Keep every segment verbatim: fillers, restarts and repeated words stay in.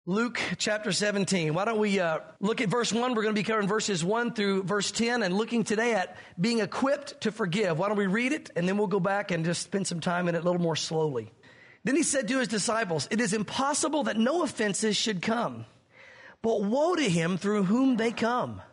Luke chapter seventeen. Why don't we uh, look at verse one? We're going to be covering verses one through verse ten and looking today at being equipped to forgive. Why don't we read it and then we'll go back and just spend some time in it a little more slowly. Then he said to his disciples, "It is impossible that no offenses should come, but woe to him through whom they come.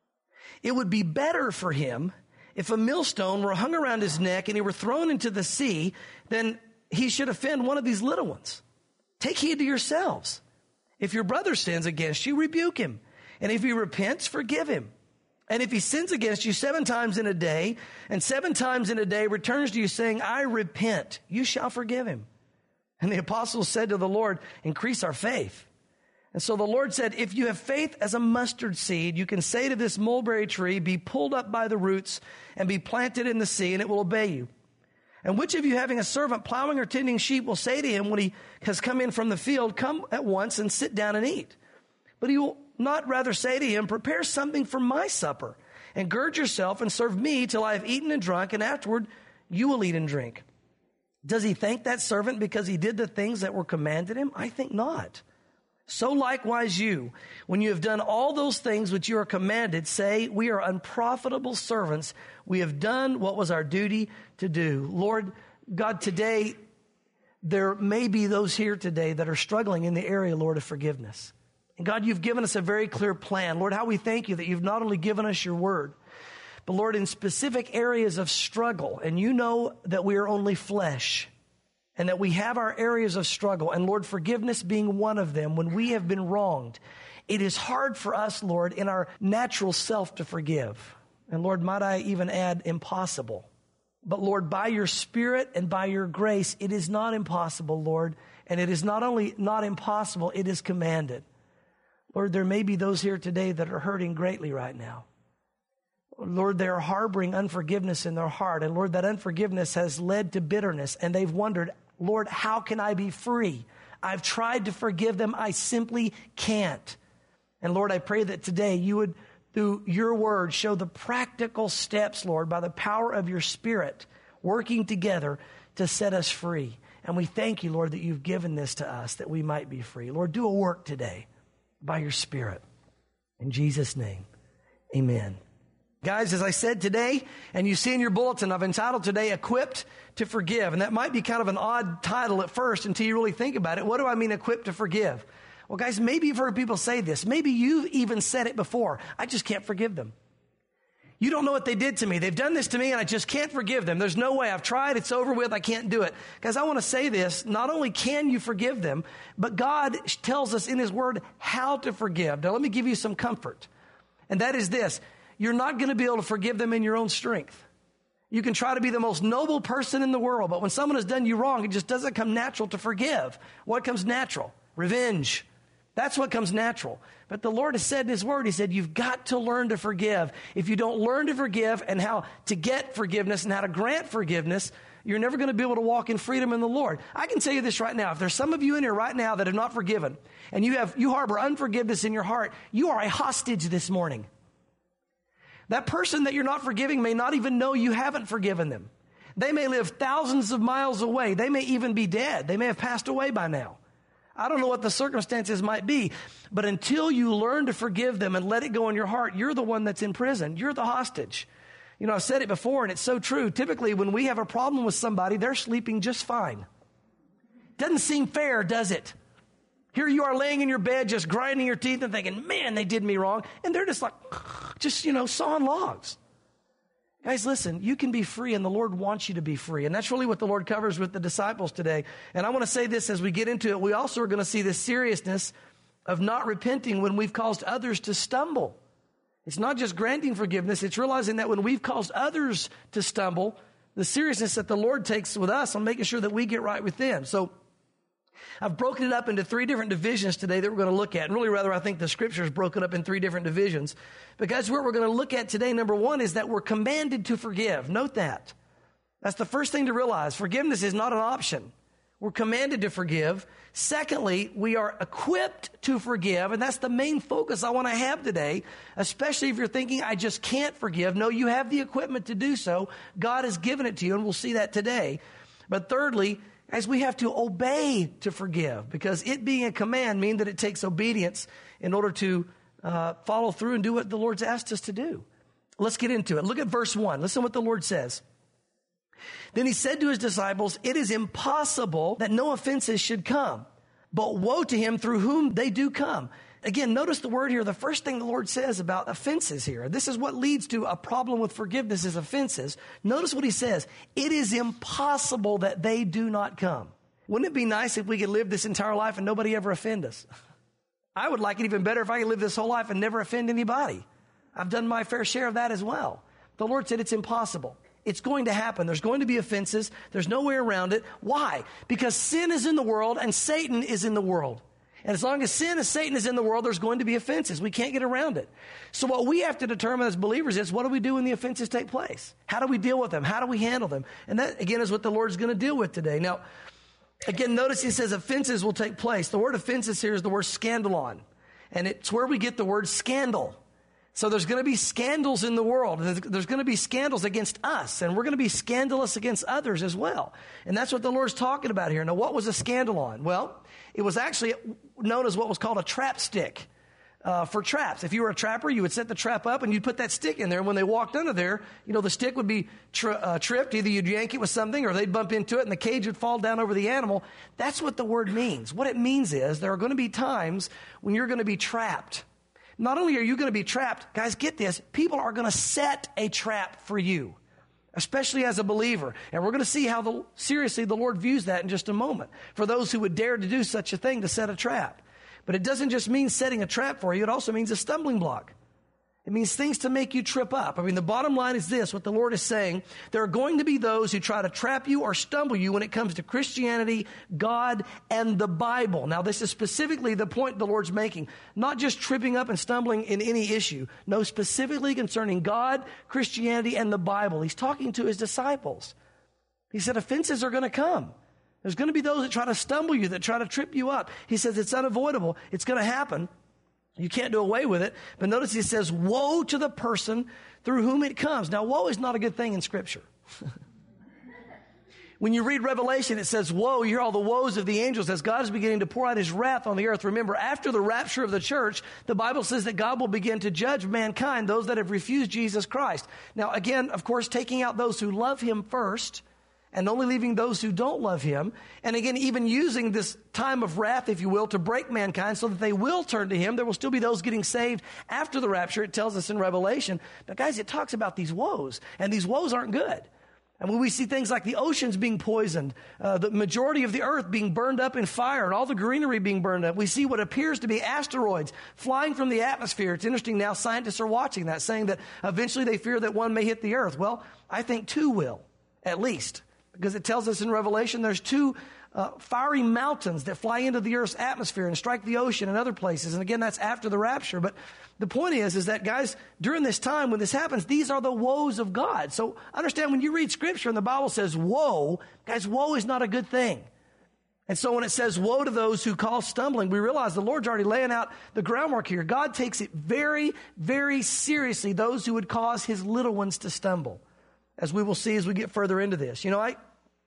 It would be better for him if a millstone were hung around his neck and he were thrown into the sea than he should offend one of these little ones. Take heed to yourselves. If your brother sins against you, rebuke him. And if he repents, forgive him. And if he sins against you seven times in a day, and seven times in a day returns to you saying, 'I repent,' you shall forgive him." And the apostles said to the Lord, "Increase our faith." And so the Lord said, "If you have faith as a mustard seed, you can say to this mulberry tree, 'Be pulled up by the roots and be planted in the sea,' and it will obey you. And which of you, having a servant plowing or tending sheep, will say to him when he has come in from the field, 'Come at once and sit down and eat'? But he will not rather say to him, 'Prepare something for my supper, and gird yourself and serve me till I have eaten and drunk, and afterward you will eat and drink.' Does he thank that servant because he did the things that were commanded him? I think not. So likewise you, when you have done all those things which you are commanded, say, 'We are unprofitable servants. We have done what was our duty to do.'" Lord God, today, there may be those here today that are struggling in the area, Lord, of forgiveness. And God, you've given us a very clear plan. Lord, how we thank you that you've not only given us your word, but Lord, in specific areas of struggle, and you know that we are only flesh, and that we have our areas of struggle, and Lord, forgiveness being one of them, when we have been wronged, it is hard for us, Lord, in our natural self to forgive. And Lord, might I even add impossible. But Lord, by your Spirit and by your grace, it is not impossible, Lord. And it is not only not impossible, it is commanded. Lord, there may be those here today that are hurting greatly right now. Lord, they're harboring unforgiveness in their heart. And Lord, that unforgiveness has led to bitterness. And they've wondered, Lord, how can I be free? I've tried to forgive them. I simply can't. And Lord, I pray that today you would, through your word, show the practical steps, Lord, by the power of your Spirit, working together to set us free. And we thank you, Lord, that you've given this to us, that we might be free. Lord, do a work today by your Spirit. In Jesus' name, amen. Guys, as I said today, and you see in your bulletin, I've entitled today, Equipped to Forgive. And that might be kind of an odd title at first until you really think about it. What do I mean, equipped to forgive? Well, guys, maybe you've heard people say this. Maybe you've even said it before. I just can't forgive them. You don't know what they did to me. They've done this to me and I just can't forgive them. There's no way. I've tried. It's over with. I can't do it. Guys, I want to say this. Not only can you forgive them, but God tells us in His Word how to forgive. Now, let me give you some comfort. And that is this. You're not going to be able to forgive them in your own strength. You can try to be the most noble person in the world, but when someone has done you wrong, it just doesn't come natural to forgive. What comes natural? Revenge. That's what comes natural. But the Lord has said in His Word, He said, you've got to learn to forgive. If you don't learn to forgive and how to get forgiveness and how to grant forgiveness, you're never going to be able to walk in freedom in the Lord. I can tell you this right now. If there's some of you in here right now that have not forgiven, and you have you harbor unforgiveness in your heart, you are a hostage this morning. That person that you're not forgiving may not even know you haven't forgiven them. They may live thousands of miles away. They may even be dead. They may have passed away by now. I don't know what the circumstances might be, but until you learn to forgive them and let it go in your heart, you're the one that's in prison. You're the hostage. You know, I've said it before, and it's so true. Typically, when we have a problem with somebody, they're sleeping just fine. Doesn't seem fair, does it? Here you are laying in your bed, just grinding your teeth and thinking, man, they did me wrong. And they're just like, just, you know, sawing logs. Guys, listen, you can be free and the Lord wants you to be free. And that's really what the Lord covers with the disciples today. And I want to say this as we get into it. We also are going to see the seriousness of not repenting when we've caused others to stumble. It's not just granting forgiveness. It's realizing that when we've caused others to stumble, the seriousness that the Lord takes with us on making sure that we get right with them. So I've broken it up into three different divisions today that we're going to look at. And really, rather, I think the Scripture is broken up in three different divisions. Because what we're going to look at today, number one, is that we're commanded to forgive. Note that. That's the first thing to realize. Forgiveness is not an option. We're commanded to forgive. Secondly, we are equipped to forgive. And that's the main focus I want to have today, especially if you're thinking, I just can't forgive. No, you have the equipment to do so. God has given it to you, and we'll see that today. But thirdly, As we have to obey to forgive, because it being a command means that it takes obedience in order to uh, follow through and do what the Lord's asked us to do. Let's get into it. Look at verse one. Listen what the Lord says. Then he said to his disciples, it is impossible that no offenses should come, but woe to him through whom they do come. Again, notice the word here. The first thing the Lord says about offenses here. This is what leads to a problem with forgiveness is offenses. Notice what he says. It is impossible that they do not come. Wouldn't it be nice if we could live this entire life and nobody ever offend us? I would like it even better if I could live this whole life and never offend anybody. I've done my fair share of that as well. The Lord said it's impossible. It's going to happen. There's going to be offenses. There's no way around it. Why? Because sin is in the world and Satan is in the world. And as long as sin and Satan is in the world, there's going to be offenses. We can't get around it. So what we have to determine as believers is, what do we do when the offenses take place? How do we deal with them? How do we handle them? And that, again, is what the Lord's going to deal with today. Now, again, notice he says offenses will take place. The word offenses here is the word scandalon. And it's where we get the word scandal. So there's going to be scandals in the world. There's going to be scandals against us, and we're going to be scandalous against others as well. And that's what the Lord's talking about here. Now, what was a scandalon? Well, it was actually known as what was called a trap stick uh, for traps. If you were a trapper, you would set the trap up and you'd put that stick in there. And when they walked under there, you know, the stick would be tri- uh, tripped. Either you'd yank it with something or they'd bump into it and the cage would fall down over the animal. That's what the word means. What it means is there are going to be times when you're going to be trapped. Not only are you going to be trapped, guys, get this, people are going to set a trap for you, especially as a believer. And we're going to see how the, seriously the Lord views that in just a moment, for those who would dare to do such a thing, to set a trap. But it doesn't just mean setting a trap for you, it also means a stumbling block. It means things to make you trip up. I mean, the bottom line is this, what the Lord is saying, there are going to be those who try to trap you or stumble you when it comes to Christianity, God, and the Bible. Now, this is specifically the point the Lord's making. Not just tripping up and stumbling in any issue. No, specifically concerning God, Christianity, and the Bible. He's talking to his disciples. He said offenses are going to come. There's going to be those that try to stumble you, that try to trip you up. He says it's unavoidable. It's going to happen. You can't do away with it. But notice he says, woe to the person through whom it comes. Now, woe is not a good thing in Scripture. When you read Revelation, it says, woe, you hear all the woes of the angels as God is beginning to pour out his wrath on the earth. Remember, after the rapture of the church, the Bible says that God will begin to judge mankind, those that have refused Jesus Christ. Now, again, of course, taking out those who love him first, and only leaving those who don't love him. And again, even using this time of wrath, if you will, to break mankind so that they will turn to him. There will still be those getting saved after the rapture. It tells us in Revelation. But guys, it talks about these woes. And these woes aren't good. And when we see things like the oceans being poisoned, uh, the majority of the earth being burned up in fire, and all the greenery being burned up, we see what appears to be asteroids flying from the atmosphere. It's interesting now, scientists are watching that, saying that eventually they fear that one may hit the earth. Well, I think two will, at least. Because it tells us in Revelation there's two uh, fiery mountains that fly into the earth's atmosphere and strike the ocean and other places. And again, that's after the rapture. But the point is, is that, guys, during this time when this happens, these are the woes of God. So understand, when you read Scripture and the Bible says woe, guys, woe is not a good thing. And so when it says woe to those who cause stumbling, we realize the Lord's already laying out the groundwork here. God takes it very, very seriously, those who would cause his little ones to stumble, as we will see as we get further into this. You know, I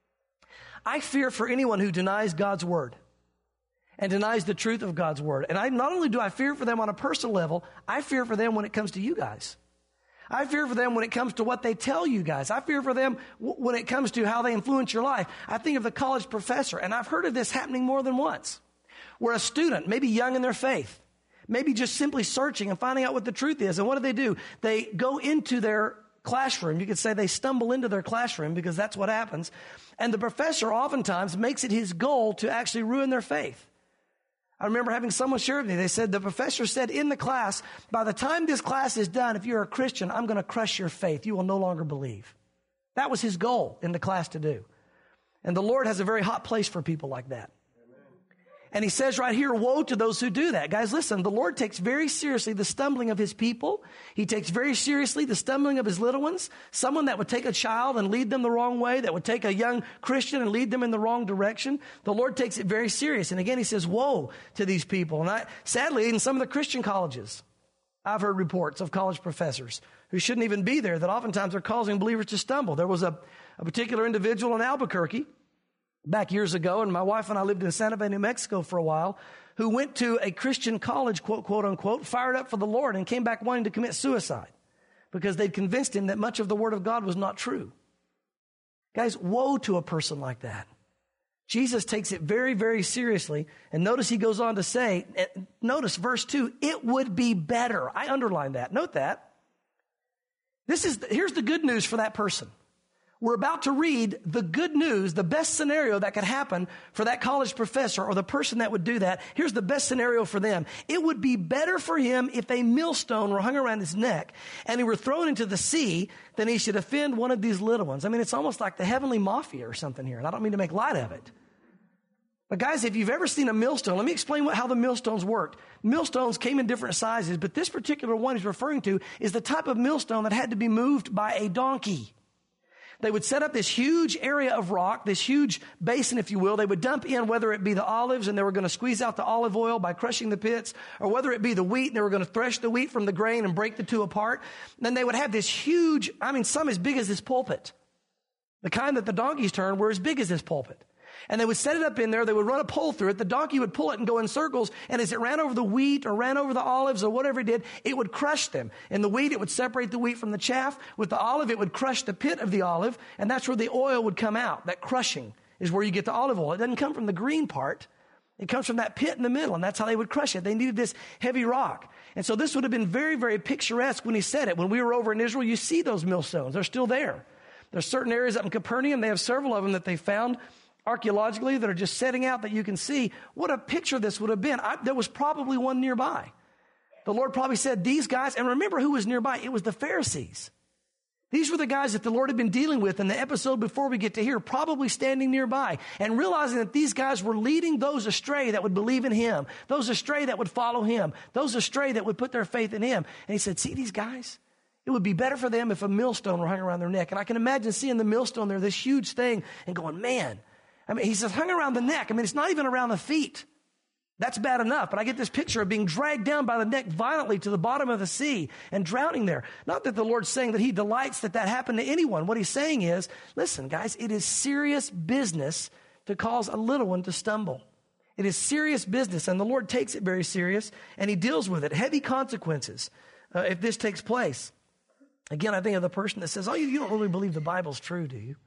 I fear for anyone who denies God's word and denies the truth of God's word. And I not only do I fear for them on a personal level, I fear for them when it comes to you guys. I fear for them when it comes to what they tell you guys. I fear for them w- when it comes to how they influence your life. I think of the college professor, and I've heard of this happening more than once, where a student, maybe young in their faith, maybe just simply searching and finding out what the truth is. And what do they do? They go into their classroom. You could say they stumble into their classroom, because that's what happens. And the professor oftentimes makes it his goal to actually ruin their faith. I remember having someone share with me, they said, the professor said in the class, by the time this class is done, if you're a Christian, I'm going to crush your faith. You will no longer believe. That was his goal in the class to do. And the Lord has a very hot place for people like that. And he says right here, woe to those who do that. Guys, listen, the Lord takes very seriously the stumbling of his people. He takes very seriously the stumbling of his little ones. Someone that would take a child and lead them the wrong way, that would take a young Christian and lead them in the wrong direction. The Lord takes it very serious. And again, he says, woe to these people. And I, sadly, in some of the Christian colleges, I've heard reports of college professors who shouldn't even be there, that oftentimes are causing believers to stumble. There was a, a particular individual in Albuquerque back years ago, and my wife and I lived in Santa Fe, New Mexico for a while, who went to a Christian college, quote, quote, unquote, fired up for the Lord and came back wanting to commit suicide because they'd convinced him that much of the Word of God was not true. Guys, woe to a person like that. Jesus takes it very, very seriously. And notice he goes on to say, notice verse two, it would be better. I underline that. Note that. This is, here's the good news for that person. We're about to read the good news, the best scenario that could happen for that college professor or the person that would do that. Here's the best scenario for them. It would be better for him if a millstone were hung around his neck and he were thrown into the sea than he should offend one of these little ones. I mean, it's almost like the heavenly mafia or something here, and I don't mean to make light of it. But guys, if you've ever seen a millstone, let me explain what, how the millstones worked. Millstones came in different sizes, but this particular one he's referring to is the type of millstone that had to be moved by a donkey. They would set up this huge area of rock, this huge basin, if you will. They would dump in whether it be the olives and they were going to squeeze out the olive oil by crushing the pits, or whether it be the wheat and they were going to thresh the wheat from the grain and break the two apart. And then they would have this huge, I mean, some as big as this pulpit. The kind that the donkeys turned were as big as this pulpit. And they would set it up in there. They would run a pole through it. The donkey would pull it and go in circles. And as it ran over the wheat or ran over the olives or whatever it did, it would crush them. In the wheat, it would separate the wheat from the chaff. With the olive, it would crush the pit of the olive. And that's where the oil would come out. That crushing is where you get the olive oil. It doesn't come from the green part. It comes from that pit in the middle. And that's how they would crush it. They needed this heavy rock. And so this would have been very, very picturesque when he said it. When we were over in Israel, you see those millstones. They're still there. There's certain areas up in Capernaum. They have several of them that they found archaeologically that are just setting out that you can see. What a picture this would have been. I, there was probably one nearby. The Lord probably said, these guys, and remember who was nearby? It was the Pharisees. These were the guys that the Lord had been dealing with in the episode before we get to here, probably standing nearby and realizing that these guys were leading those astray that would believe in him, those astray that would follow him, those astray that would put their faith in him. And he said, see these guys? It would be better for them if a millstone were hung around their neck. And I can imagine seeing the millstone there, this huge thing, and going, man, I mean, he says hung around the neck. I mean, it's not even around the feet. That's bad enough. But I get this picture of being dragged down by the neck violently to the bottom of the sea and drowning there. Not that the Lord's saying that he delights that that happened to anyone. What he's saying is, listen, guys, it is serious business to cause a little one to stumble. It is serious business, and the Lord takes it very serious, and he deals with it. Heavy consequences uh, if this takes place. Again, I think of the person that says, oh, you, you don't really believe the Bible's true, do you?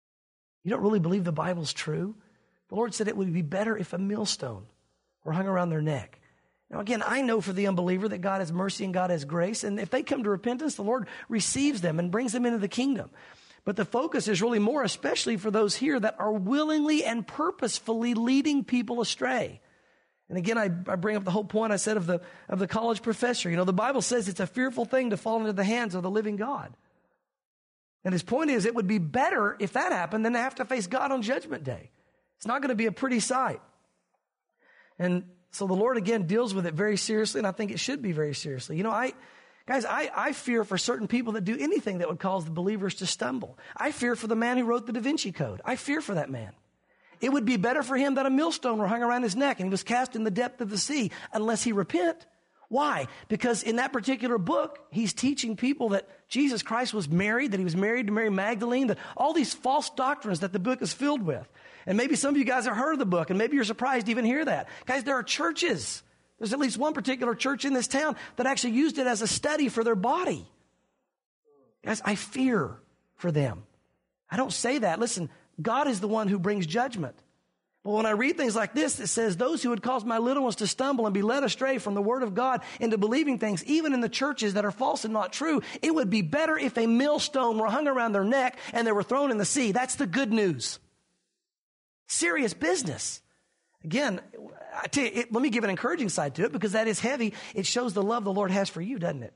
You don't really believe the Bible's true? The Lord said it would be better if a millstone were hung around their neck. Now, again, I know for the unbeliever that God has mercy and God has grace. And if they come to repentance, the Lord receives them and brings them into the kingdom. But the focus is really more, especially for those here that are willingly and purposefully leading people astray. And again, I, I bring up the whole point I said of the, of the college professor. You know, the Bible says it's a fearful thing to fall into the hands of the living God. And his point is, it would be better if that happened than to have to face God on Judgment Day. It's not going to be a pretty sight. And so the Lord, again, deals with it very seriously, and I think it should be very seriously. You know, I, guys, I, I fear for certain people that do anything that would cause the believers to stumble. I fear for the man who wrote the Da Vinci Code. I fear for that man. It would be better for him that a millstone were hung around his neck and he was cast in the depth of the sea unless he repent. Why? Because in that particular book, he's teaching people that Jesus Christ was married, that he was married to Mary Magdalene, that all these false doctrines that the book is filled with. And maybe some of you guys have heard of the book, and maybe you're surprised to even hear that. Guys, there are churches. There's at least one particular church in this town that actually used it as a study for their body. Guys, I fear for them. I don't say that. Listen, God is the one who brings judgment. But when I read things like this, it says, those who would cause my little ones to stumble and be led astray from the word of God into believing things, even in the churches that are false and not true, it would be better if a millstone were hung around their neck and they were thrown in the sea. That's the good news. Serious business. Again, I tell you, it, let me give an encouraging side to it, because that is heavy. It shows the love the Lord has for you, doesn't it?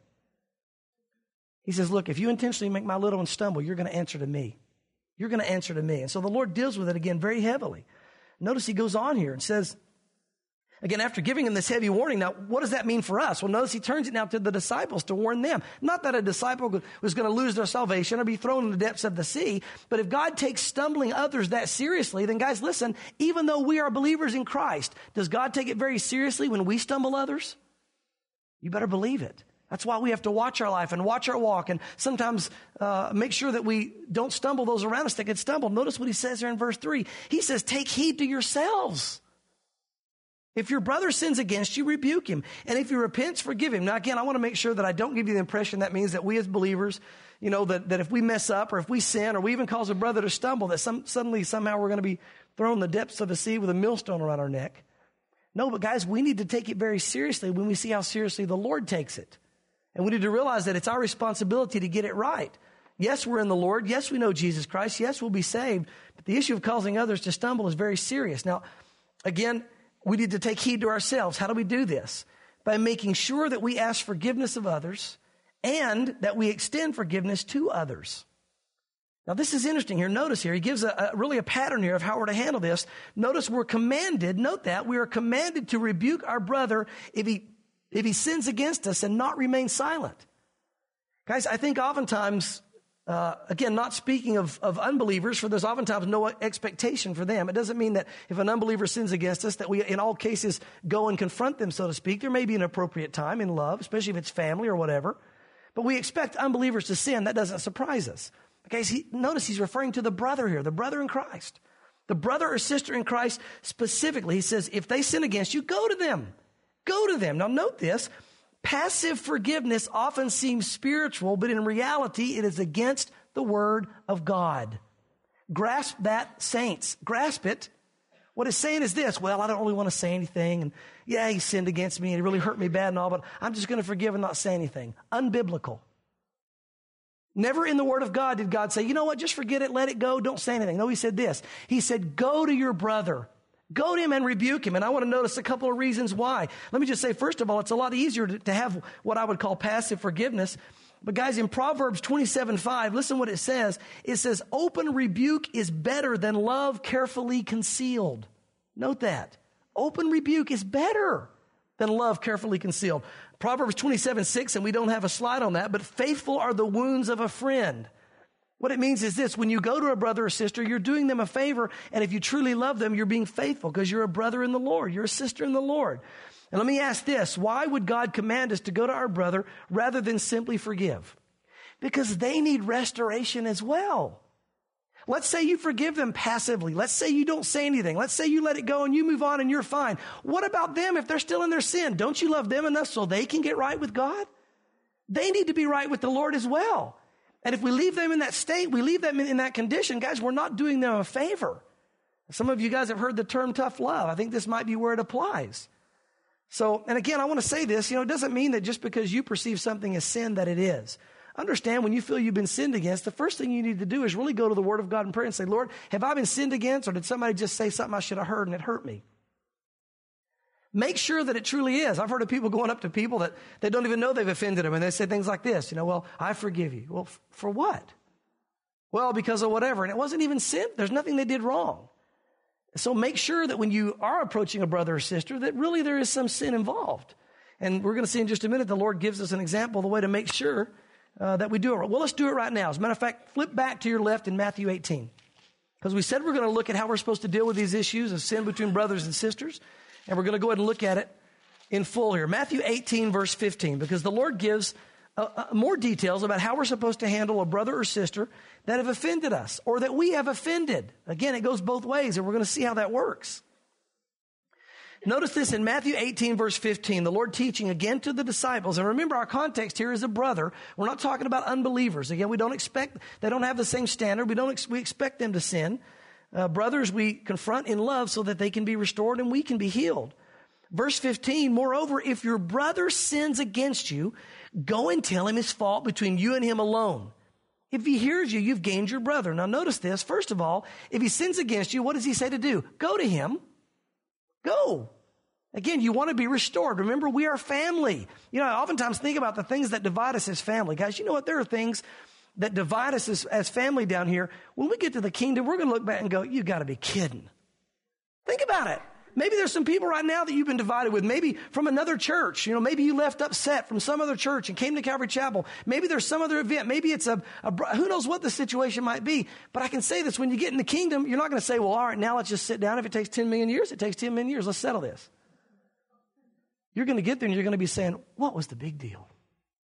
He says, look, if you intentionally make my little one stumble, you're going to answer to me. You're going to answer to me. And so the Lord deals with it again very heavily. Notice he goes on here and says, again, after giving him this heavy warning, now what does that mean for us? Well, notice he turns it now to the disciples to warn them. Not that a disciple was going to lose their salvation or be thrown in the depths of the sea, but if God takes stumbling others that seriously, then guys, listen, even though we are believers in Christ, does God take it very seriously when we stumble others? You better believe it. That's why we have to watch our life and watch our walk and sometimes uh, make sure that we don't stumble those around us that could stumble. Notice what he says here in verse three. He says, take heed to yourselves. If your brother sins against you, rebuke him. And if he repents, forgive him. Now, again, I want to make sure that I don't give you the impression that means that we as believers, you know, that, that if we mess up or if we sin or we even cause a brother to stumble, that some, suddenly somehow we're going to be thrown in the depths of the sea with a millstone around our neck. No, but guys, we need to take it very seriously when we see how seriously the Lord takes it. And we need to realize that it's our responsibility to get it right. Yes, we're in the Lord. Yes, we know Jesus Christ. Yes, we'll be saved. But the issue of causing others to stumble is very serious. Now, again, we need to take heed to ourselves. How do we do this? By making sure that we ask forgiveness of others and that we extend forgiveness to others. Now, this is interesting here. Notice here, he gives a, a really a pattern here of how we're to handle this. Notice we're commanded, note that, we are commanded to rebuke our brother if he If he sins against us and not remain silent. Guys, I think oftentimes, uh, again, not speaking of, of unbelievers, for there's oftentimes no expectation for them. It doesn't mean that if an unbeliever sins against us, that we, in all cases, go and confront them, so to speak. There may be an appropriate time in love, especially if it's family or whatever. But we expect unbelievers to sin. That doesn't surprise us. Okay, so he, notice he's referring to the brother here, the brother in Christ. The brother or sister in Christ specifically. He says, if they sin against you, go to them. Go to them. Now note this, passive forgiveness often seems spiritual, but in reality, it is against the word of God. Grasp that, saints. Grasp it. What it's saying is this, well, I don't really want to say anything, and yeah, he sinned against me, and he really hurt me bad and all, but I'm just going to forgive and not say anything. Unbiblical. Never in the word of God did God say, you know what, just forget it, let it go, don't say anything. No, he said this. He said, go to your brother. Go to him and rebuke him. And I want to notice a couple of reasons why. Let me just say, first of all, it's a lot easier to, to have what I would call passive forgiveness. But guys, in Proverbs twenty-seven five, listen what it says. It says, open rebuke is better than love carefully concealed. Note that. Open rebuke is better than love carefully concealed. Proverbs twenty-seven six, and we don't have a slide on that, but faithful are the wounds of a friend. What it means is this, when you go to a brother or sister, you're doing them a favor, and if you truly love them, you're being faithful because you're a brother in the Lord. You're a sister in the Lord. And let me ask this, why would God command us to go to our brother rather than simply forgive? Because they need restoration as well. Let's say you forgive them passively. Let's say you don't say anything. Let's say you let it go and you move on and you're fine. What about them if they're still in their sin? Don't you love them enough so they can get right with God? They need to be right with the Lord as well. And if we leave them in that state, we leave them in, in that condition, guys, we're not doing them a favor. Some of you guys have heard the term tough love. I think this might be where it applies. So, and again, I want to say this, you know, it doesn't mean that just because you perceive something as sin that it is. Understand when you feel you've been sinned against, the first thing you need to do is really go to the Word of God and pray and say, Lord, have I been sinned against, or did somebody just say something I should have heard and it hurt me? Make sure that it truly is. I've heard of people going up to people that they don't even know they've offended them, and they say things like this, you know, well, I forgive you. Well, f- for what? Well, because of whatever. And it wasn't even sin. There's nothing they did wrong. So make sure that when you are approaching a brother or sister, that really there is some sin involved. And we're going to see in just a minute, the Lord gives us an example of the way to make sure uh, that we do it right. Well, let's do it right now. As a matter of fact, flip back to your left in Matthew eighteen. Because we said we're going to look at how we're supposed to deal with these issues of sin between brothers and sisters. And we're going to go ahead and look at it in full here. Matthew eighteen, verse fifteen, because the Lord gives uh, uh, more details about how we're supposed to handle a brother or sister that have offended us or that we have offended. Again, it goes both ways, and we're going to see how that works. Notice this in Matthew eighteen, verse fifteen, the Lord teaching again to the disciples. And remember, our context here is a brother. We're not talking about unbelievers. Again, we don't expect, they don't have the same standard. We don't, ex- we expect them to sin. Uh, brothers, we confront in love so that they can be restored and we can be healed. Verse fifteen, moreover, if your brother sins against you, go and tell him his fault between you and him alone. If he hears you, you've gained your brother. Now notice this. First of all, if he sins against you, what does he say to do? Go to him. Go. Again, you want to be restored. Remember, we are family. You know, I oftentimes think about the things that divide us as family. Guys, you know what? There are things that divide us as, as family down here. When we get to the kingdom, we're going to look back and go, you got to be kidding. Think about it. Maybe there's some people right now that you've been divided with, maybe from another church. You know, maybe you left upset from some other church and came to Calvary Chapel. Maybe there's some other event. Maybe it's a, a who knows what the situation might be. But I can say this, when you get in the kingdom, you're not going to say, well, all right, now let's just sit down. If it takes ten million years, it takes ten million years. Let's settle this. You're going to get there and you're going to be saying, what was the big deal?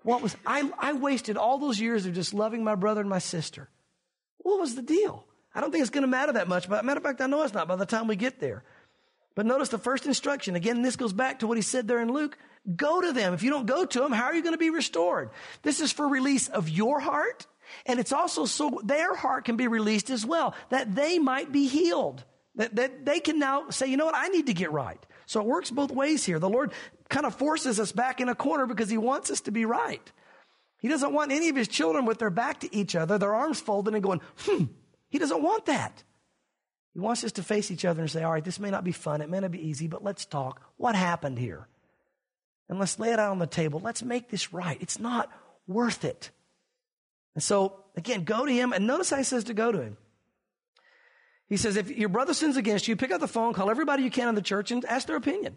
What was, I, I wasted all those years of just loving my brother and my sister. What was the deal? I don't think it's going to matter that much. But matter of fact, I know it's not by the time we get there. But notice the first instruction. Again, this goes back to what he said there in Luke. Go to them. If you don't go to them, how are you going to be restored? This is for release of your heart. And it's also so their heart can be released as well, that they might be healed. That, that they can now say, you know what, I need to get right. So it works both ways here. The Lord kind of forces us back in a corner because he wants us to be right. He doesn't want any of his children with their back to each other, their arms folded and going, hmm. He doesn't want that. He wants us to face each other and say, all right, this may not be fun. It may not be easy, but let's talk. What happened here? And let's lay it out on the table. Let's make this right. It's not worth it. And so, again, go to him. And notice how he says to go to him. He says, if your brother sins against you, pick up the phone, call everybody you can in the church and ask their opinion.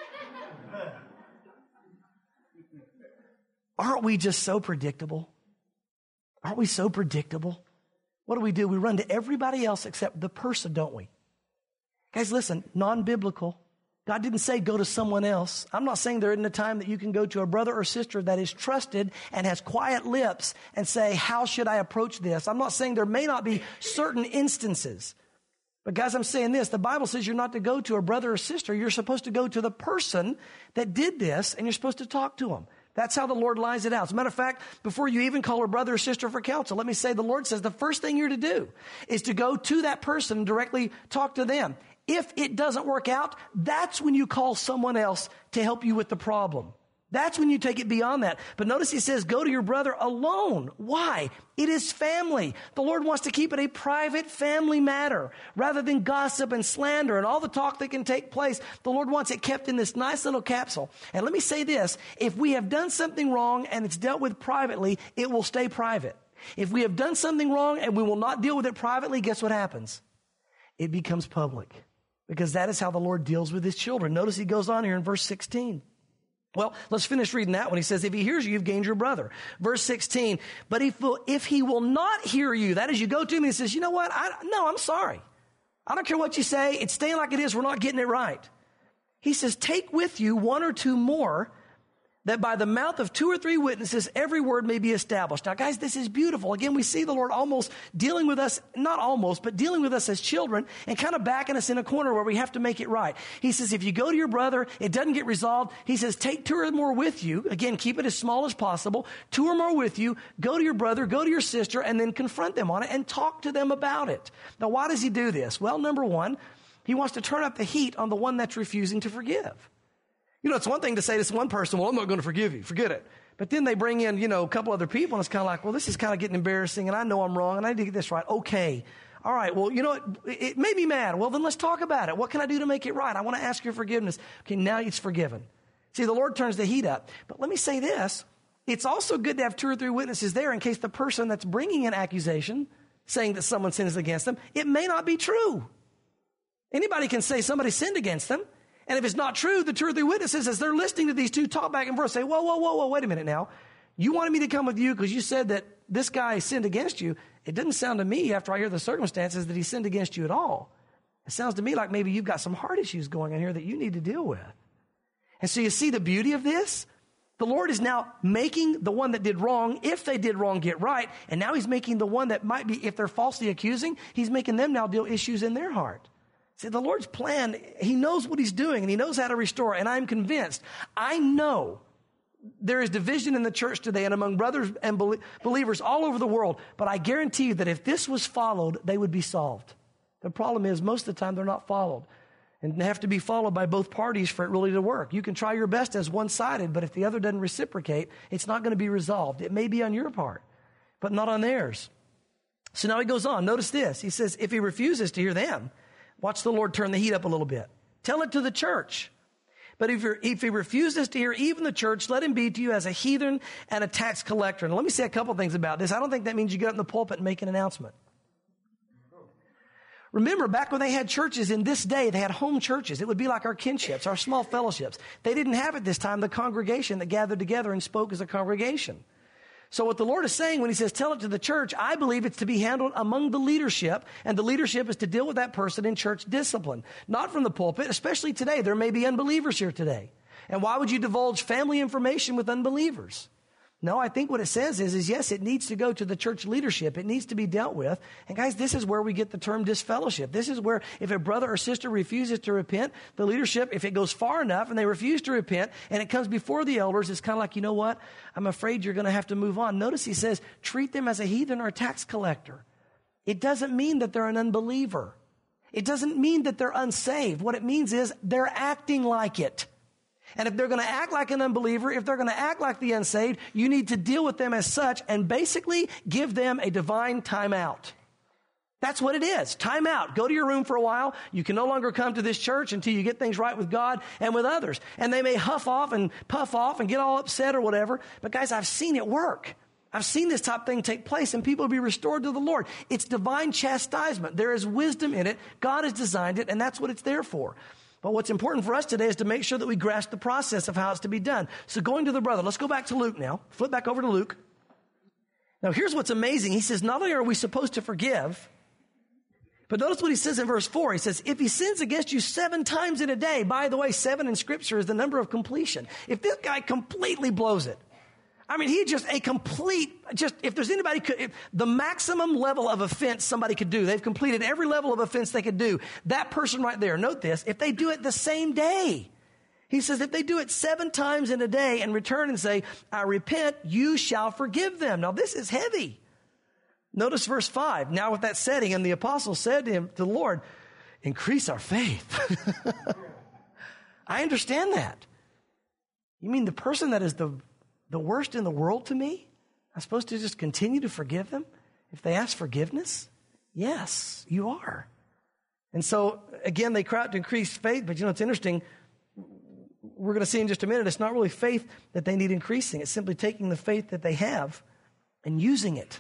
Aren't we just so predictable? Aren't we so predictable? What do we do? We run to everybody else except the person, don't we? Guys, listen, non-biblical. God didn't say go to someone else. I'm not saying there isn't a time that you can go to a brother or sister that is trusted and has quiet lips and say, how should I approach this? I'm not saying there may not be certain instances. But guys, I'm saying this. The Bible says you're not to go to a brother or sister. You're supposed to go to the person that did this, and you're supposed to talk to them. That's how the Lord lies it out. As a matter of fact, before you even call a brother or sister for counsel, let me say the Lord says the first thing you're to do is to go to that person and directly talk to them. If it doesn't work out, that's when you call someone else to help you with the problem. That's when you take it beyond that. But notice he says, go to your brother alone. Why? It is family. The Lord wants to keep it a private family matter rather than gossip and slander and all the talk that can take place. The Lord wants it kept in this nice little capsule. And let me say this, if we have done something wrong and it's dealt with privately, it will stay private. If we have done something wrong and we will not deal with it privately, guess what happens? It becomes public because that is how the Lord deals with his children. Notice he goes on here in verse sixteen. Well, let's finish reading that one. He says, if he hears you, you've gained your brother. Verse sixteen, but if, if he will not hear you, that is, you go to him and he says, you know what? I, no, I'm sorry. I don't care what you say. It's staying like it is. We're not getting it right. He says, take with you one or two more, that by the mouth of two or three witnesses, every word may be established. Now, guys, this is beautiful. Again, we see the Lord almost dealing with us, not almost, but dealing with us as children and kind of backing us in a corner where we have to make it right. He says, if you go to your brother, it doesn't get resolved. He says, take two or more with you. Again, keep it as small as possible. Two or more with you. Go to your brother, go to your sister, and then confront them on it and talk to them about it. Now, why does he do this? Well, number one, he wants to turn up the heat on the one that's refusing to forgive. You know, it's one thing to say to this one person, well, I'm not going to forgive you. Forget it. But then they bring in, you know, a couple other people, and it's kind of like, well, this is kind of getting embarrassing, and I know I'm wrong, and I need to get this right. Okay. All right. Well, you know, it, it made me mad. Well, then let's talk about it. What can I do to make it right? I want to ask your forgiveness. Okay, now it's forgiven. See, the Lord turns the heat up. But let me say this. It's also good to have two or three witnesses there in case the person that's bringing an accusation, saying that someone sins against them, it may not be true. Anybody can say somebody sinned against them. And if it's not true, the two or three witnesses, as they're listening to these two talk back and forth, say, whoa, whoa, whoa, whoa, wait a minute now. You wanted me to come with you because you said that this guy sinned against you. It didn't sound to me, after I hear the circumstances, that he sinned against you at all. It sounds to me like maybe you've got some heart issues going on here that you need to deal with. And so you see the beauty of this? The Lord is now making the one that did wrong, if they did wrong, get right. And now he's making the one that might be, if they're falsely accusing, he's making them now deal issues in their heart. See, the Lord's plan, he knows what he's doing and he knows how to restore. And I'm convinced, I know there is division in the church today and among brothers and believers all over the world. But I guarantee you that if this was followed, they would be solved. The problem is most of the time they're not followed and they have to be followed by both parties for it really to work. You can try your best as one-sided, but if the other doesn't reciprocate, it's not going to be resolved. It may be on your part, but not on theirs. So now he goes on. Notice this. He says, if he refuses to hear them, watch the Lord turn the heat up a little bit. Tell it to the church. But if, you're, if he refuses to hear even the church, let him be to you as a heathen and a tax collector. And let me say a couple things about this. I don't think that means you get up in the pulpit and make an announcement. Remember, back when they had churches in this day, they had home churches. It would be like our kinships, our small fellowships. They didn't have at this time the congregation that gathered together and spoke as a congregation. So what the Lord is saying when he says, tell it to the church, I believe it's to be handled among the leadership, and the leadership is to deal with that person in church discipline, not from the pulpit, especially today. There may be unbelievers here today. And why would you divulge family information with unbelievers? No, I think what it says is, is yes, it needs to go to the church leadership. It needs to be dealt with. And guys, this is where we get the term disfellowship. This is where if a brother or sister refuses to repent, the leadership, if it goes far enough and they refuse to repent and it comes before the elders, it's kind of like, you know what? I'm afraid you're going to have to move on. Notice he says, treat them as a heathen or a tax collector. It doesn't mean that they're an unbeliever. It doesn't mean that they're unsaved. What it means is they're acting like it. And if they're going to act like an unbeliever, if they're going to act like the unsaved, you need to deal with them as such and basically give them a divine timeout. That's what it is. Time out. Go to your room for a while. You can no longer come to this church until you get things right with God and with others. And they may huff off and puff off and get all upset or whatever. But guys, I've seen it work. I've seen this type of thing take place and people be restored to the Lord. It's divine chastisement. There is wisdom in it. God has designed it, and that's what it's there for. But what's important for us today is to make sure that we grasp the process of how it's to be done. So going to the brother, let's go back to Luke now. Flip back over to Luke. Now here's what's amazing. He says, not only are we supposed to forgive, but notice what he says in verse four. He says, if he sins against you seven times in a day, by the way, seven in Scripture is the number of completion. If this guy completely blows it, I mean, he just a complete, just, if there's anybody, could, if the maximum level of offense somebody could do, they've completed every level of offense they could do. That person right there, note this, if they do it the same day, he says, if they do it seven times in a day and return and say, I repent, you shall forgive them. Now, this is heavy. Notice verse five. Now with that setting, and the apostle said to him, to the Lord, increase our faith. I understand that. You mean the person that is the The worst in the world to me? I'm supposed to just continue to forgive them if they ask forgiveness? Yes, you are. And so, again, they cry out to increase faith, but you know, it's interesting. We're going to see in just a minute, it's not really faith that they need increasing. It's simply taking the faith that they have and using it.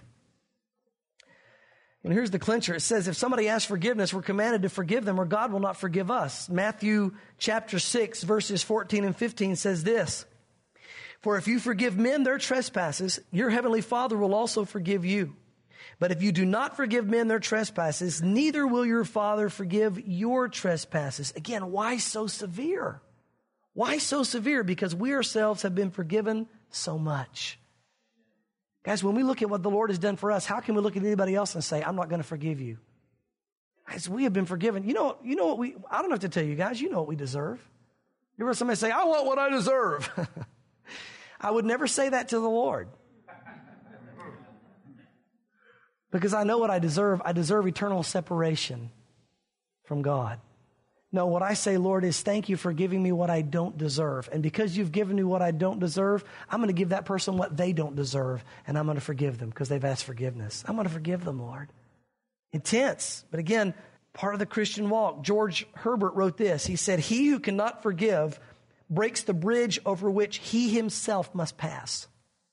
And here's the clincher. It says, if somebody asks forgiveness, we're commanded to forgive them or God will not forgive us. Matthew chapter six, verses fourteen and fifteen says this. For if you forgive men their trespasses, your heavenly Father will also forgive you. But if you do not forgive men their trespasses, neither will your Father forgive your trespasses. Again, why so severe? Why so severe? Because we ourselves have been forgiven so much. Guys, when we look at what the Lord has done for us, how can we look at anybody else and say, I'm not going to forgive you? Guys, we have been forgiven. You know, you know what we, I don't have to tell you guys, you know what we deserve. You ever somebody say, I want what I deserve? I would never say that to the Lord. Because I know what I deserve. I deserve eternal separation from God. No, what I say, Lord, is thank you for giving me what I don't deserve. And because you've given me what I don't deserve, I'm going to give that person what they don't deserve. And I'm going to forgive them because they've asked forgiveness. I'm going to forgive them, Lord. Intense. But again, part of the Christian walk. George Herbert wrote this. He said, he who cannot forgive breaks the bridge over which he himself must pass.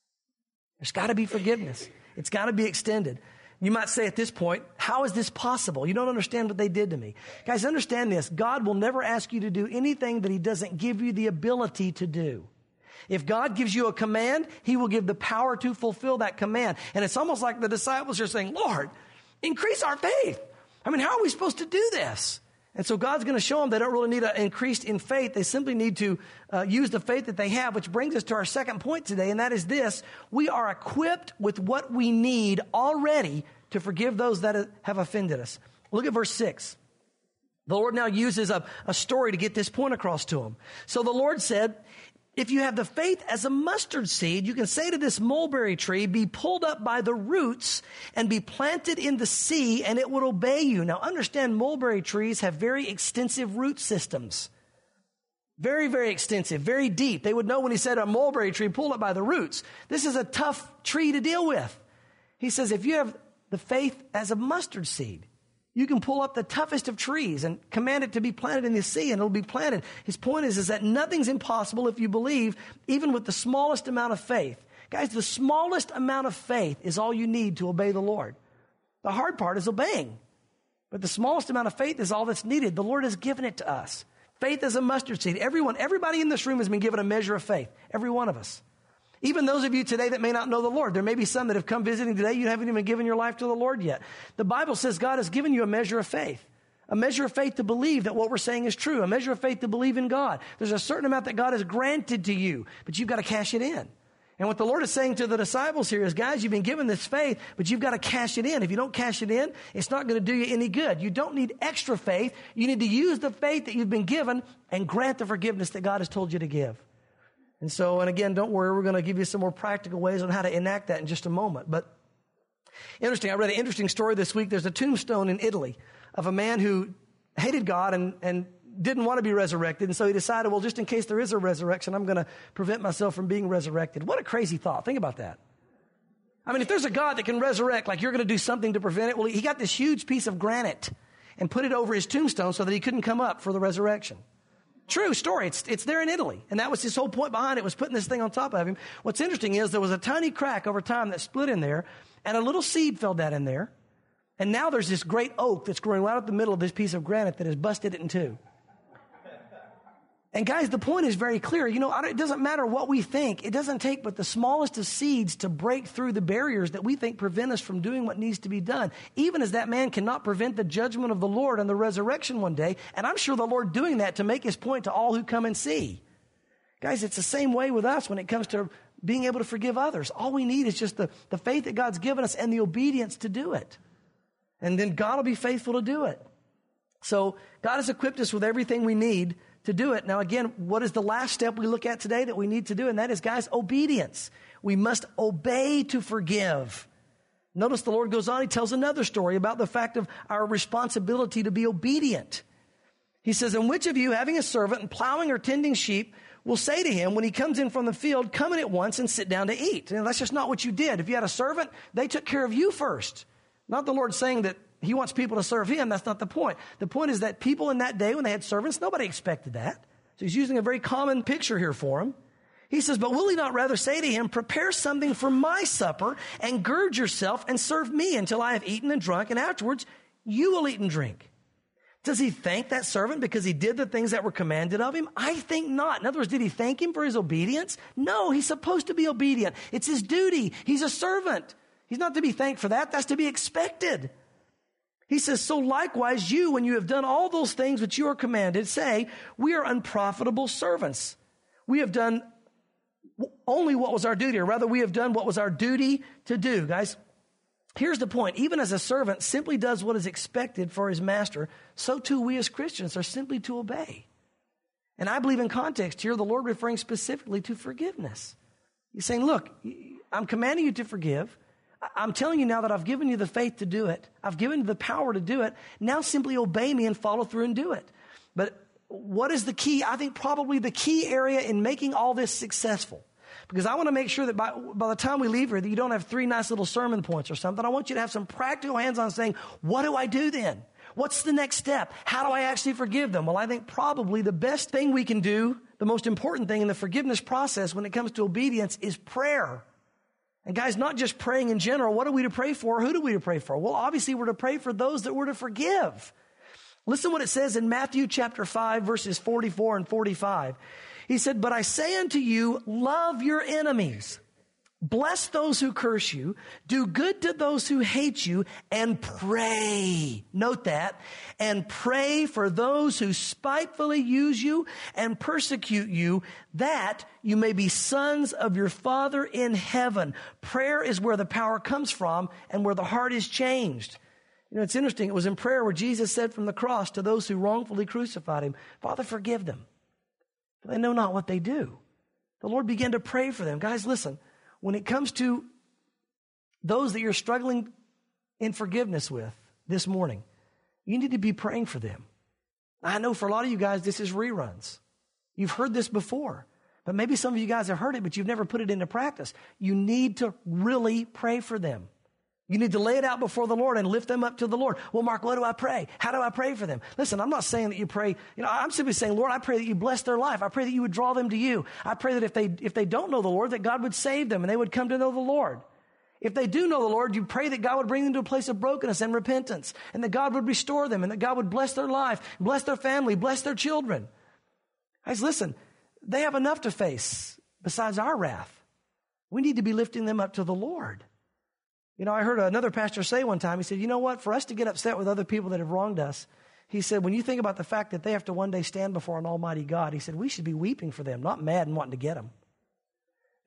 There's got to be forgiveness. It's got to be extended. You might say at this point, how is this possible? You don't understand what they did to me. Guys, understand this. God will never ask you to do anything that he doesn't give you the ability to do. If God gives you a command, he will give the power to fulfill that command. And it's almost like the disciples are saying, Lord, increase our faith. I mean, how are we supposed to do this? And so God's going to show them they don't really need an increase in faith. They simply need to uh, use the faith that they have, which brings us to our second point today, and that is this. We are equipped with what we need already to forgive those that have offended us. Look at verse six. The Lord now uses a, a story to get this point across to them. So the Lord said, if you have the faith as a mustard seed, you can say to this mulberry tree, be pulled up by the roots and be planted in the sea, and it would obey you. Now, understand mulberry trees have very extensive root systems. Very, very extensive, very deep. They would know when he said a mulberry tree pulled up by the roots. This is a tough tree to deal with. He says, if you have the faith as a mustard seed, you can pull up the toughest of trees and command it to be planted in the sea, and it'll be planted. His point is, is that nothing's impossible if you believe, even with the smallest amount of faith. Guys, the smallest amount of faith is all you need to obey the Lord. The hard part is obeying. But the smallest amount of faith is all that's needed. The Lord has given it to us. Faith is a mustard seed. Everyone, everybody in this room has been given a measure of faith. Every one of us. Even those of you today that may not know the Lord. There may be some that have come visiting today. You haven't even given your life to the Lord yet. The Bible says God has given you a measure of faith. A measure of faith to believe that what we're saying is true. A measure of faith to believe in God. There's a certain amount that God has granted to you, but you've got to cash it in. And what the Lord is saying to the disciples here is, guys, you've been given this faith, but you've got to cash it in. If you don't cash it in, it's not going to do you any good. You don't need extra faith. You need to use the faith that you've been given and grant the forgiveness that God has told you to give. And so, and again, don't worry, we're going to give you some more practical ways on how to enact that in just a moment. But interesting, I read an interesting story this week. There's a tombstone in Italy of a man who hated God and, and didn't want to be resurrected. And so he decided, well, just in case there is a resurrection, I'm going to prevent myself from being resurrected. What a crazy thought. Think about that. I mean, if there's a God that can resurrect, like you're going to do something to prevent it. Well, he got this huge piece of granite and put it over his tombstone so that he couldn't come up for the resurrection. True story. It's, it's there in Italy. And that was his whole point behind it, was putting this thing on top of him. What's interesting is there was a tiny crack over time that split in there, and a little seed fell down in there. And now there's this great oak that's growing right up the middle of this piece of granite that has busted it in two. And guys, the point is very clear. You know, it doesn't matter what we think. It doesn't take but the smallest of seeds to break through the barriers that we think prevent us from doing what needs to be done. Even as that man cannot prevent the judgment of the Lord and the resurrection one day. And I'm sure the Lord doing that to make his point to all who come and see. Guys, it's the same way with us when it comes to being able to forgive others. All we need is just the, the faith that God's given us and the obedience to do it. And then God will be faithful to do it. So God has equipped us with everything we need to do it. Now, again, what is the last step we look at today that we need to do? And that is, guys, obedience. We must obey to forgive. Notice the Lord goes on. He tells another story about the fact of our responsibility to be obedient. He says, and which of you, having a servant and plowing or tending sheep, will say to him when he comes in from the field, come in at once and sit down to eat? And that's just not what you did. If you had a servant, they took care of you first. Not the Lord saying that he wants people to serve him. That's not the point. The point is that people in that day, when they had servants, nobody expected that. So he's using a very common picture here for him. He says, but will he not rather say to him, prepare something for my supper and gird yourself and serve me until I have eaten and drunk, and afterwards you will eat and drink? Does he thank that servant because he did the things that were commanded of him? I think not. In other words, did he thank him for his obedience? No, he's supposed to be obedient. It's his duty. He's a servant. He's not to be thanked for that. That's to be expected. He says, so likewise you, when you have done all those things which you are commanded, say, we are unprofitable servants. We have done only what was our duty, or rather we have done what was our duty to do. Guys, here's the point. Even as a servant simply does what is expected for his master, so too we as Christians are simply to obey. And I believe in context here, the Lord referring specifically to forgiveness. He's saying, look, I'm commanding you to forgive. I'm telling you now that I've given you the faith to do it. I've given you the power to do it. Now simply obey me and follow through and do it. But what is the key? I think probably the key area in making all this successful. Because I want to make sure that by, by the time we leave here, that you don't have three nice little sermon points or something. I want you to have some practical hands-on saying, what do I do then? What's the next step? How do I actually forgive them? Well, I think probably the best thing we can do, the most important thing in the forgiveness process when it comes to obedience, is prayer. And guys, not just praying in general. What are we to pray for? Who do we to pray for? Well, obviously we're to pray for those that we're to forgive. Listen what it says in Matthew chapter five, verses forty-four and forty-five. He said, but I say unto you, love your enemies. Bless those who curse you. Do good to those who hate you, and pray. Note that. And pray for those who spitefully use you and persecute you, that you may be sons of your Father in heaven. Prayer is where the power comes from and where the heart is changed. You know, it's interesting. It was in prayer where Jesus said from the cross to those who wrongfully crucified him, Father, forgive them. For they know not what they do. The Lord began to pray for them. Guys, listen. When it comes to those that you're struggling in forgiveness with this morning, you need to be praying for them. I know for a lot of you guys, this is reruns. You've heard this before, but maybe some of you guys have heard it, but you've never put it into practice. You need to really pray for them. You need to lay it out before the Lord and lift them up to the Lord. Well, Mark, what do I pray? How do I pray for them? Listen, I'm not saying that you pray, you know, I'm simply saying, Lord, I pray that you bless their life. I pray that you would draw them to you. I pray that if they, if they don't know the Lord, that God would save them and they would come to know the Lord. If they do know the Lord, you pray that God would bring them to a place of brokenness and repentance, and that God would restore them, and that God would bless their life, bless their family, bless their children. Guys, listen, they have enough to face besides our wrath. We need to be lifting them up to the Lord. You know, I heard another pastor say one time, he said, you know what, for us to get upset with other people that have wronged us, he said, when you think about the fact that they have to one day stand before an almighty God, he said, we should be weeping for them, not mad and wanting to get them.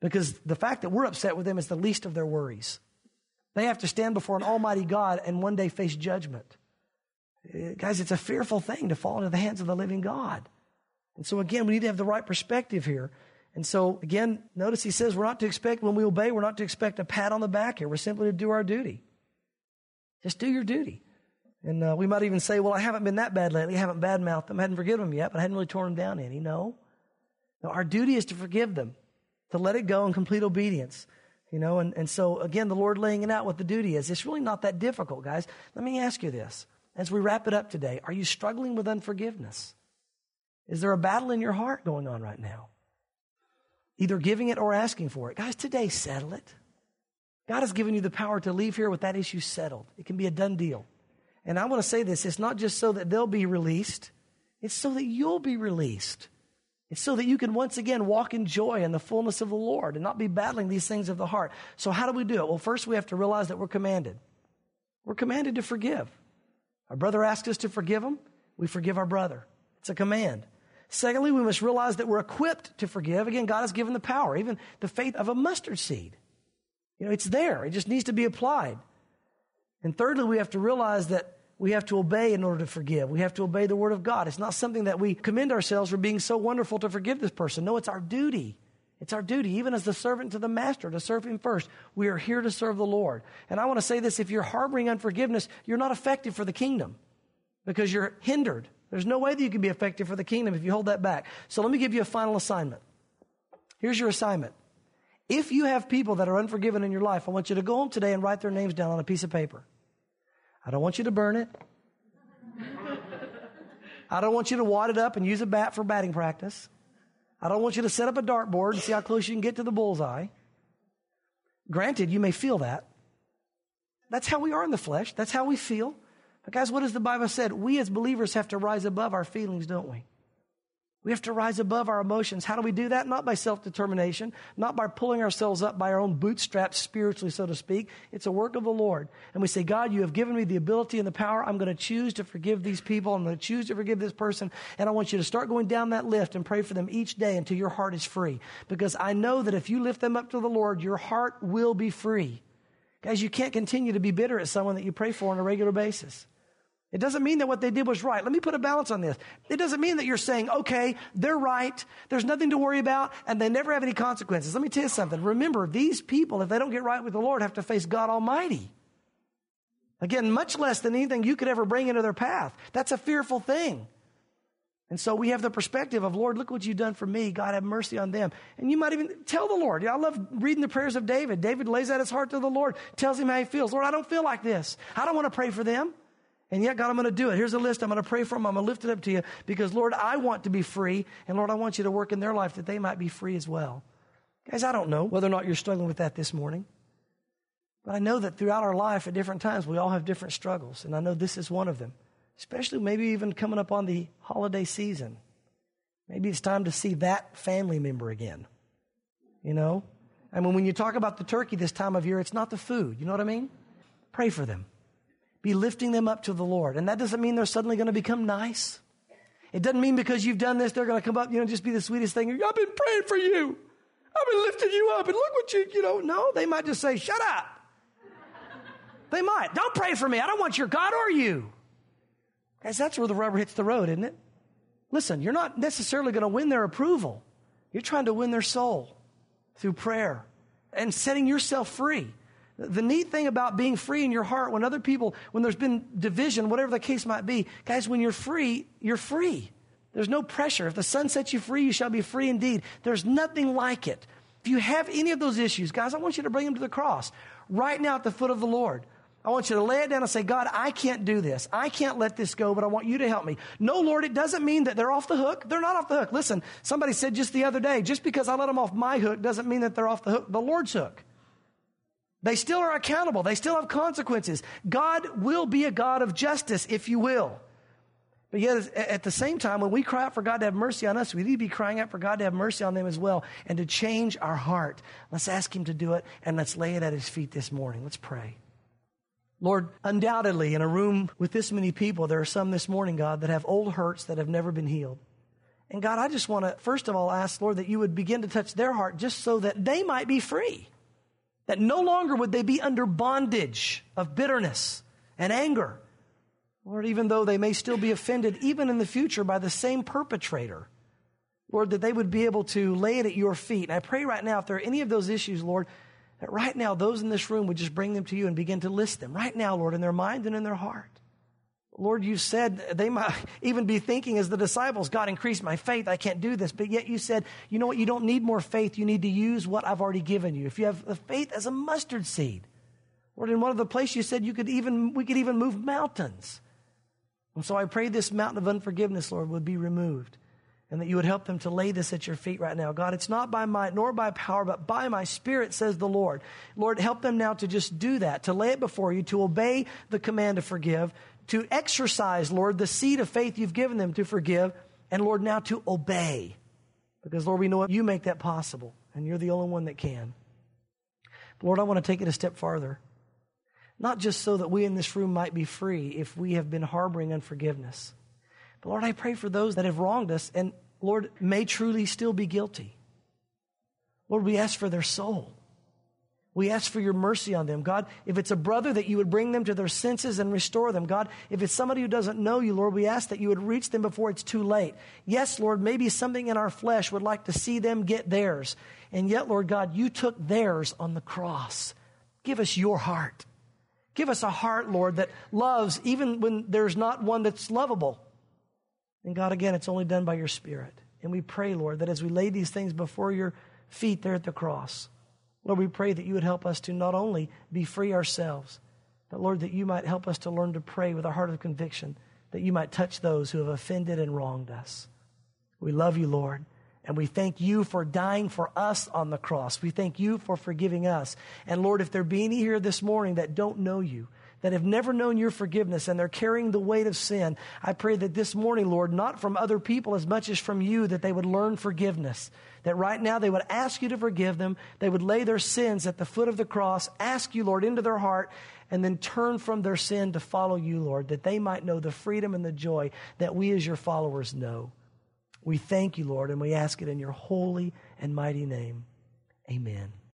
Because the fact that we're upset with them is the least of their worries. They have to stand before an almighty God and one day face judgment. Uh, guys, it's a fearful thing to fall into the hands of the living God. And so again, we need to have the right perspective here. And so again, notice he says we're not to expect, when we obey, we're not to expect a pat on the back here. We're simply to do our duty. Just do your duty. And uh, we might even say, well, I haven't been that bad lately. I haven't badmouthed them. I hadn't forgiven them yet, but I hadn't really torn them down any. No. No, our duty is to forgive them, to let it go in complete obedience. You know, and, and so again, the Lord laying it out what the duty is. It's really not that difficult, guys. Let me ask you this. As we wrap it up today, are you struggling with unforgiveness? Is there a battle in your heart going on right now? Either giving it or asking for it. Guys, today, settle it. God has given you the power to leave here with that issue settled. It can be a done deal. And I want to say this, it's not just so that they'll be released. It's so that you'll be released. It's so that you can once again walk in joy and the fullness of the Lord and not be battling these things of the heart. So how do we do it? Well, first we have to realize that we're commanded. We're commanded to forgive. Our brother asks us to forgive him. We forgive our brother. It's a command. Secondly, we must realize that we're equipped to forgive. Again, God has given the power, even the faith of a mustard seed. You know, it's there. It just needs to be applied. And thirdly, we have to realize that we have to obey in order to forgive. We have to obey the word of God. It's not something that we commend ourselves for being so wonderful to forgive this person. No, it's our duty. It's our duty, even as the servant to the master, to serve him first. We are here to serve the Lord. And I want to say this, if you're harboring unforgiveness, you're not effective for the kingdom because you're hindered. There's no way that you can be effective for the kingdom if you hold that back. So let me give you a final assignment. Here's your assignment. If you have people that are unforgiven in your life, I want you to go home today and write their names down on a piece of paper. I don't want you to burn it. I don't want you to wad it up and use a bat for batting practice. I don't want you to set up a dartboard and see how close you can get to the bullseye. Granted, you may feel that. That's how we are in the flesh. That's how we feel. But guys, what does the Bible said? We as believers have to rise above our feelings, don't we? We have to rise above our emotions. How do we do that? Not by self-determination, not by pulling ourselves up by our own bootstraps spiritually, so to speak. It's a work of the Lord. And we say, God, you have given me the ability and the power. I'm going to choose to forgive these people. I'm going to choose to forgive this person. And I want you to start going down that lift and pray for them each day until your heart is free. Because I know that if you lift them up to the Lord, your heart will be free. Guys, you can't continue to be bitter at someone that you pray for on a regular basis. It doesn't mean that what they did was right. Let me put a balance on this. It doesn't mean that you're saying, okay, they're right, there's nothing to worry about, and they never have any consequences. Let me tell you something. Remember, these people, if they don't get right with the Lord, have to face God Almighty. Again, much less than anything you could ever bring into their path. That's a fearful thing. And so we have the perspective of, Lord, look what you've done for me. God, have mercy on them. And you might even tell the Lord. I love reading the prayers of David. David lays out his heart to the Lord, tells him how he feels. Lord, I don't feel like this. I don't want to pray for them. And yet, God, I'm going to do it. Here's a list. I'm going to pray for them. I'm going to lift it up to you because, Lord, I want to be free. And, Lord, I want you to work in their life that they might be free as well. Guys, I don't know whether or not you're struggling with that this morning. But I know that throughout our life at different times, we all have different struggles. And I know this is one of them, especially maybe even coming up on the holiday season. Maybe it's time to see that family member again. You know? I mean, when you talk about the turkey this time of year, it's not the food. You know what I mean? Pray for them. Be lifting them up to the Lord. And that doesn't mean they're suddenly going to become nice. It doesn't mean because you've done this, they're going to come up, you know, just be the sweetest thing. I've been praying for you. I've been lifting you up. And look what you, you know, no, they might just say, shut up. They might. Don't pray for me. I don't want your God or you. Guys, that's where the rubber hits the road, isn't it? Listen, you're not necessarily going to win their approval. You're trying to win their soul through prayer and setting yourself free. The neat thing about being free in your heart, when other people, when there's been division, whatever the case might be, guys, when you're free, you're free. There's no pressure. If the Son sets you free, you shall be free indeed. There's nothing like it. If you have any of those issues, guys, I want you to bring them to the cross right now at the foot of the Lord. I want you to lay it down and say, God, I can't do this. I can't let this go, but I want you to help me. No, Lord, it doesn't mean that they're off the hook. They're not off the hook. Listen, somebody said just the other day, just because I let them off my hook doesn't mean that they're off the hook, the Lord's hook. They still are accountable. They still have consequences. God will be a God of justice, if you will. But yet, at the same time, when we cry out for God to have mercy on us, we need to be crying out for God to have mercy on them as well and to change our heart. Let's ask him to do it, and let's lay it at his feet this morning. Let's pray. Lord, undoubtedly, in a room with this many people, there are some this morning, God, that have old hurts that have never been healed. And God, I just want to, first of all, ask, Lord, that you would begin to touch their heart just so that they might be free. That no longer would they be under bondage of bitterness and anger. Lord, even though they may still be offended, even in the future, by the same perpetrator. Lord, that they would be able to lay it at your feet. And I pray right now, if there are any of those issues, Lord, that right now those in this room would just bring them to you and begin to list them right now, Lord, in their mind and in their heart. Lord, you said they might even be thinking as the disciples, God, increase my faith. I can't do this. But yet you said, you know what? You don't need more faith. You need to use what I've already given you. If you have the faith as a mustard seed. Lord, in one of the places you said you could even, we could even move mountains. And so I pray this mountain of unforgiveness, Lord, would be removed. And that you would help them to lay this at your feet right now. God, it's not by might nor by power, but by my Spirit, says the Lord. Lord, help them now to just do that, to lay it before you, to obey the command to forgive, to exercise, Lord, the seed of faith you've given them to forgive, and Lord, now to obey. Because, Lord, we know you make that possible, and you're the only one that can. But Lord, I want to take it a step farther. Not just so that we in this room might be free if we have been harboring unforgiveness. But Lord, I pray for those that have wronged us and, Lord, may truly still be guilty. Lord, we ask for their soul. We ask for your mercy on them. God, if it's a brother, that you would bring them to their senses and restore them. God, if it's somebody who doesn't know you, Lord, we ask that you would reach them before it's too late. Yes, Lord, maybe something in our flesh would like to see them get theirs. And yet, Lord God, you took theirs on the cross. Give us your heart. Give us a heart, Lord, that loves even when there's not one that's lovable. And God, again, it's only done by your Spirit. And we pray, Lord, that as we lay these things before your feet there at the cross, Lord, we pray that you would help us to not only be free ourselves, but Lord, that you might help us to learn to pray with a heart of conviction, that you might touch those who have offended and wronged us. We love you, Lord, and we thank you for dying for us on the cross. We thank you for forgiving us. And Lord, if there be any here this morning that don't know you, that have never known your forgiveness and they're carrying the weight of sin, I pray that this morning, Lord, not from other people as much as from you, that they would learn forgiveness. That right now they would ask you to forgive them. They would lay their sins at the foot of the cross, ask you, Lord, into their heart, and then turn from their sin to follow you, Lord, that they might know the freedom and the joy that we as your followers know. We thank you, Lord, and we ask it in your holy and mighty name. Amen.